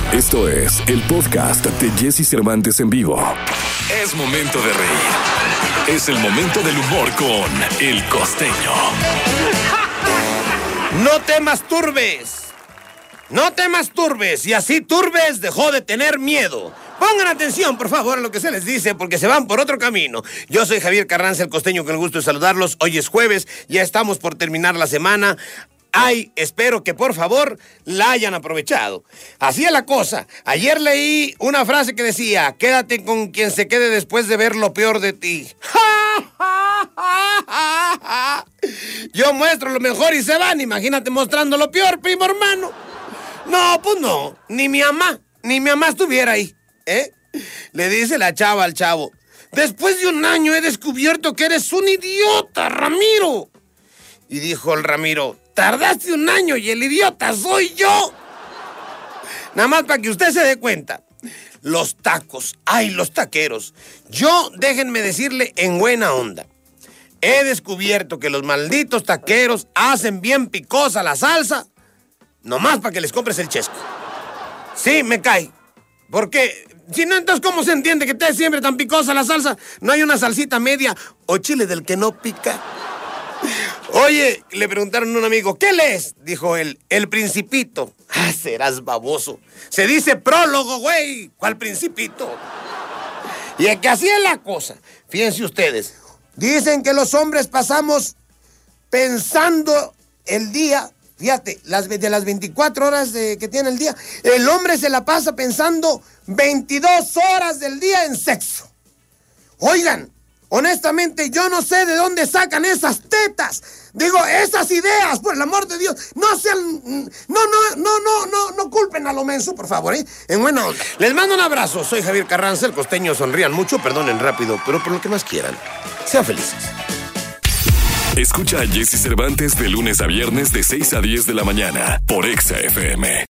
Esto es el podcast de Jesse Cervantes en vivo. Es momento de reír. Es el momento del humor con El Costeño. No te masturbes. No te masturbes. Y así turbes dejó de tener miedo. Pongan atención, por favor, a lo que se les dice, porque se van por otro camino. Yo soy Javier Carranza, el Costeño, con el gusto de saludarlos. Hoy es jueves, ya estamos por terminar la semana. Ay, espero que por favor la hayan aprovechado. Así es la cosa. Ayer leí una frase que decía: quédate con quien se quede después de ver lo peor de ti. Yo muestro lo mejor y se van. Imagínate mostrando lo peor, primo hermano. No, pues no. Ni mi mamá estuviera ahí. Le dice la chava al chavo: después de un año he descubierto que eres un idiota, Ramiro. Y dijo el Ramiro: tardaste un año y el idiota soy yo. Nada más para que usted se dé cuenta. Los tacos, ay, los taqueros. Yo, déjenme decirle en buena onda, he descubierto que los malditos taqueros hacen bien picosa la salsa, nomás para que les compres el chesco. Sí, me cae. Porque, si no, entonces, ¿cómo se entiende que esté siempre tan picosa la salsa? ¿No hay una salsita media o chile del que no pica? Oye, le preguntaron a un amigo: ¿qué lees? Dijo él: El Principito. Ah, serás baboso. Se dice prólogo, güey. ¿Cuál Principito? Y es que así es la cosa. Fíjense ustedes. Dicen que los hombres pasamos pensando el día. Fíjate, de las 24 horas que tiene el día, el hombre se la pasa pensando 22 horas del día en sexo. Oigan, honestamente, yo no sé de dónde sacan esas tetas. Digo, esas ideas, por el amor de Dios. No sean... No culpen a lo menso, por favor, ¿eh? En buena onda. Les mando un abrazo. Soy Javier Carranza, el Costeño. Sonrían mucho, perdonen rápido, pero por lo que más quieran. Sean felices. Escucha a Jesse Cervantes de lunes a viernes de 6 a 10 de la mañana por Exa FM.